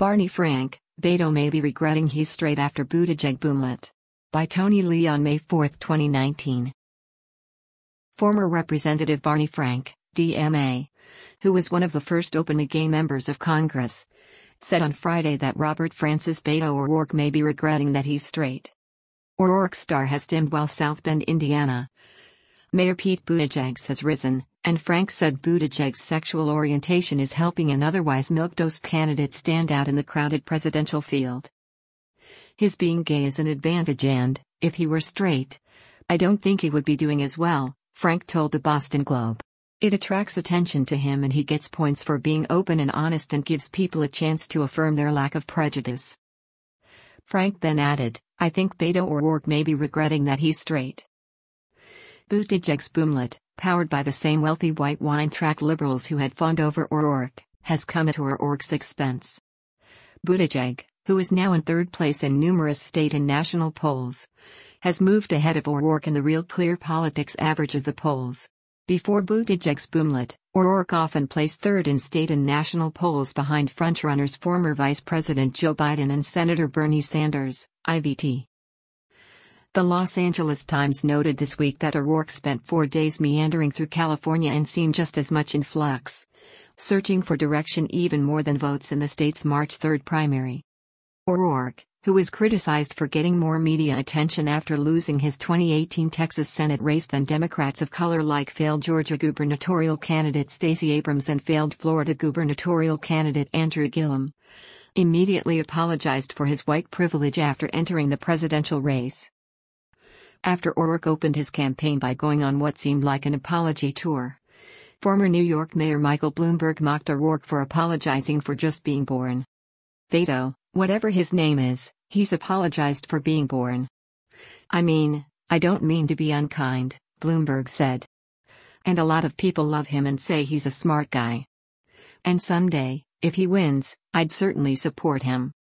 Barney Frank, Beto may be regretting he's straight after Buttigieg boomlet. By Tony Lee on May 4, 2019. Former Representative Barney Frank, DMA, who was one of the first openly gay members of Congress, said on Friday that Robert Francis Beto O'Rourke may be regretting that he's straight. O'Rourke's star has dimmed while South Bend, Indiana, Mayor Pete Buttigieg has risen, and Frank said Buttigieg's sexual orientation is helping an otherwise milquetoast candidate stand out in the crowded presidential field. His being gay is an advantage and, if he were straight, I don't think he would be doing as well, Frank told the Boston Globe. It attracts attention to him and he gets points for being open and honest and gives people a chance to affirm their lack of prejudice. Frank then added, I think Beto O'Rourke may be regretting that he's straight. Buttigieg's boomlet, powered by the same wealthy white wine-track liberals who had fawned over O'Rourke, has come at O'Rourke's expense. Buttigieg, who is now in third place in numerous state and national polls, has moved ahead of O'Rourke in the Real Clear Politics average of the polls. Before Buttigieg's boomlet, O'Rourke often placed third in state and national polls behind frontrunners former Vice President Joe Biden and Senator Bernie Sanders, IVT. The Los Angeles Times noted this week that O'Rourke spent 4 days meandering through California and seemed just as much in flux, searching for direction even more than votes in the state's March 3 primary. O'Rourke, who was criticized for getting more media attention after losing his 2018 Texas Senate race than Democrats of color like failed Georgia gubernatorial candidate Stacey Abrams and failed Florida gubernatorial candidate Andrew Gillum, immediately apologized for his white privilege after entering the presidential race. After O'Rourke opened his campaign by going on what seemed like an apology tour, former New York Mayor Michael Bloomberg mocked O'Rourke for apologizing for just being born. Beto, whatever his name is, he's apologized for being born. I mean, I don't mean to be unkind, Bloomberg said. And a lot of people love him and say he's a smart guy. And someday, if he wins, I'd certainly support him.